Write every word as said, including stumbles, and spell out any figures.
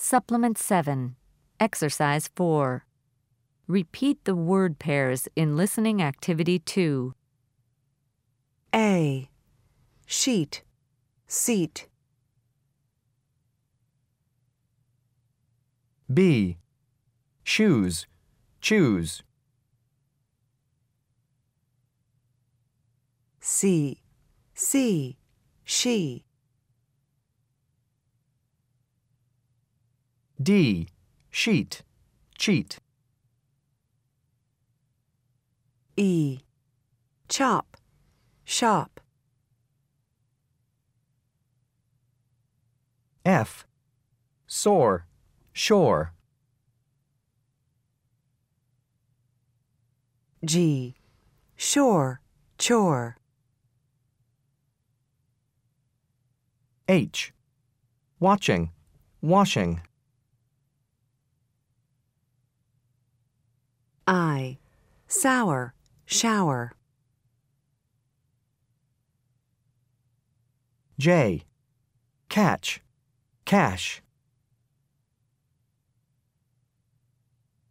Supplement seven, Exercise four. Repeat the word pairs in Listening Activity two. A. Sheet, seat. B. Shoes, choose. C. See, she. D. Sheet, cheat. E. Chop, shop. F. Soar, shore. G. Shore, chore. H. Watching, washing. I. Sour, shower. J. Catch, cash.